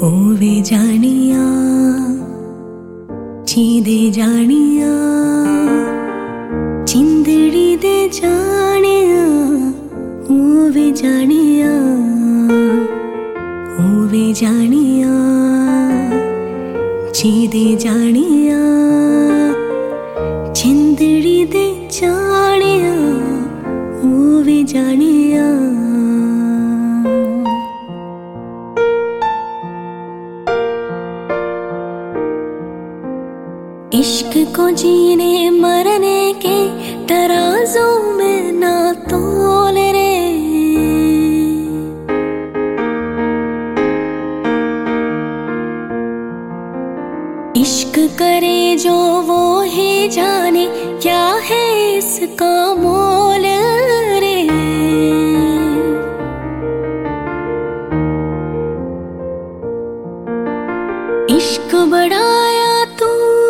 होवे जानिया चीदे जानिया चिंदड़ी दे जानिया होवे जानिया चीदे जानिया चिंदड़ी दे जानिया होवे जानिया। इश्क को जीने मरने के तराजू में ना तोल रे, इश्क करे जो वो ही जाने क्या है इसका मोल रे। इश्क बढ़ाया तू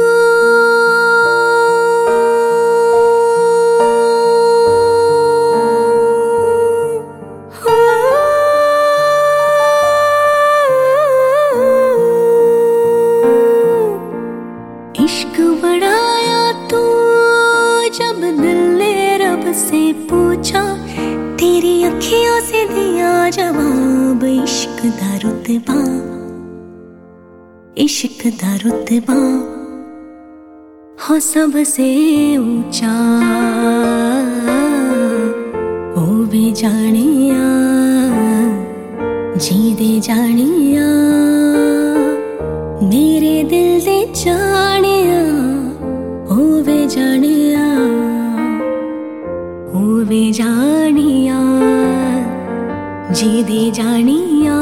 इश्क बढ़ाया तू जब दिल ने रब से पूछा, तेरी अखियों से दिया जवाब। इश्क दा रुतबा, इश्क दा रुतबा हो सबसे ऊंचा, होवे जानिया जीदे जानिया मेरे दिल दे जानिया होवे जानिया, होवे जानिया जीदे जानिया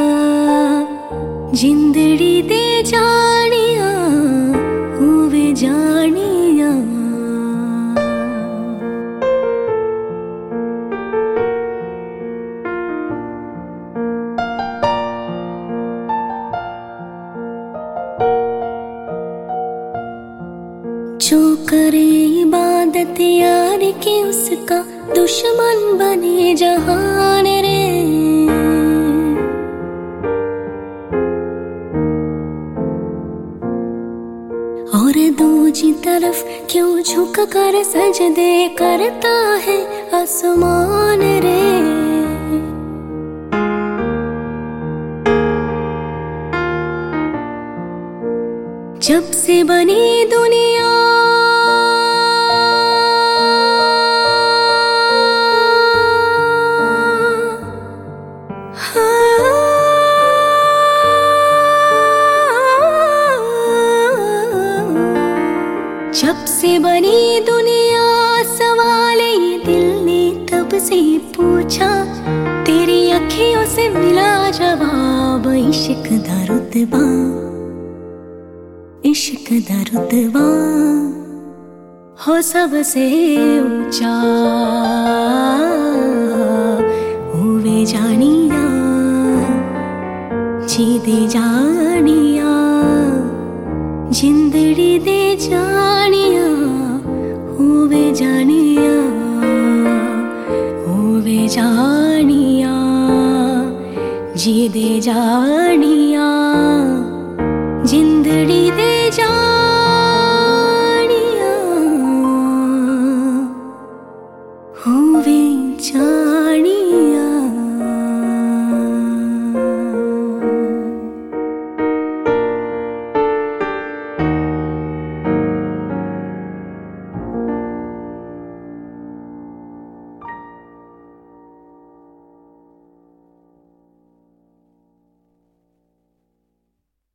जिंदड़ी दे जानिया होवे जानिया। जो करे इबादत यार की उसका दुश्मन बने जहान रे, और दूजी तरफ क्यों झुक कर सजदे करता है आसमान रे। जब से बनी दुनिया जब से बनी दुनिया सवाल ये दिल ने तब से पूछा, तेरी अखियों से मिला जवाब। इश्क दा रुतबा, इश्क दा रुतबा हो सबसे ऊंचा, होवे जानिया जीदे जानिया जिंदड़ी दे जानिया होवे जानिया, होवे जानिया जीदे जानिया।